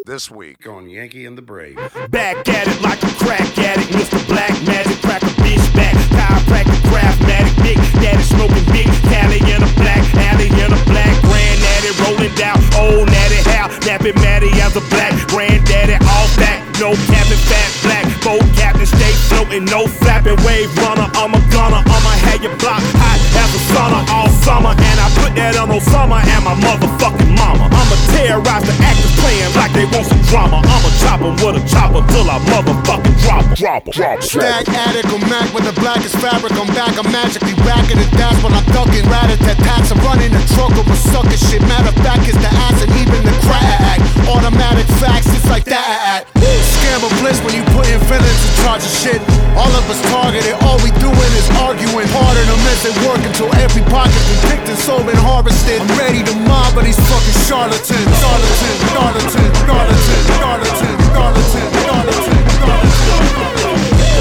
This week on Yankee and the Brave. Back at it like a crack addict, Mr. Black Magic, crack a bitch back. Chiropractic, craftmatic, big daddy smoking big Cali in a black alley in a black granddaddy rolling down old natty how napping Matty as a black granddaddy all back, no capping fat black boat captain stay floating, no flapping wave runner. I'm a gunner, I'ma have your block hot as a sunner all summer, and I put that on Osama and my motherfucking mama. I'ma terrorize the actors playing like they want some drama. I'ma chop 'em with a chopper till I motherfucking drop 'em. Stack addict on Mac with the blackest fabric. I'm back, I'm magically racking it. That's when I'm ducking rat-a-tat-tats. I'm running the truck over sucker shit. Matter of fact, it's the ass and even the crack. Automatic facts, it's like that. Scam of bliss when you put in feelings in charge of shit. All of us targeted, all we doing is arguing. Harder to miss it work until every pocket been picked and sold and harvested. I'm ready to mob but these fucking charlatans. Charlatan, charlatan, charlatan, charlatan, charlatan, charlatan, charlatan.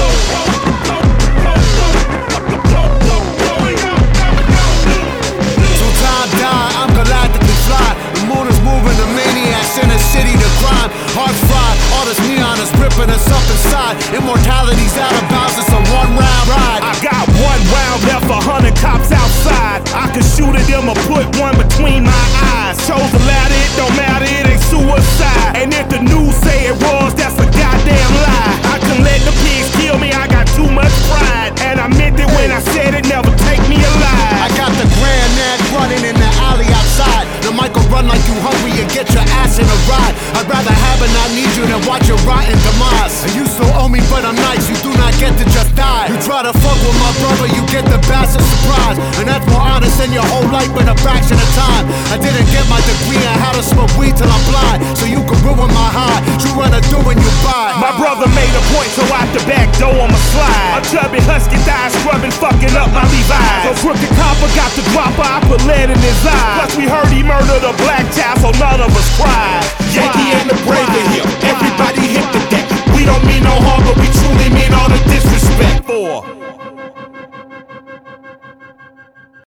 Till time die, I'm galactically fly. The moon is moving, the maniacs in the city to grind. Hearts fried, all this neon is ripping us up inside. Immortality's out of bounds, it's a one-round ride. I got 1 round left, 100 cops outside. I could shoot at them or put one between my eyes. Chose the ladder, it don't matter, it ain't suicide. And if the news say it was, that's a goddamn lie. I couldn't let the pigs kill me, I got too much pride. And I meant it when I said it, never take me alive. I got the Grand Nag running in the alley outside. The mic will run like you hungry and get your ass in a ride. I'd rather have and not need you than watch your rotten demise. And you still owe me, but I'm nice, you do not get to just die. You try to fuck with my brother, you get the bastard surprise. And that's more honest than your whole life in a fraction of time. I didn't get my degree on how to smoke weed till I'm blind, so you can ruin my high. You wanna do when you buy. My brother made a point, so out the back door I'ma slide. A chubby husky thigh scrubbing, fucking up my Levi's. So crooked copper got the dropper, I put lead in his eye. Plus we heard he murdered a black child, so none of us cried. Yankee and the Brave are here, everybody hit the deck. We don't mean no harm, but we truly mean all the disrespect. For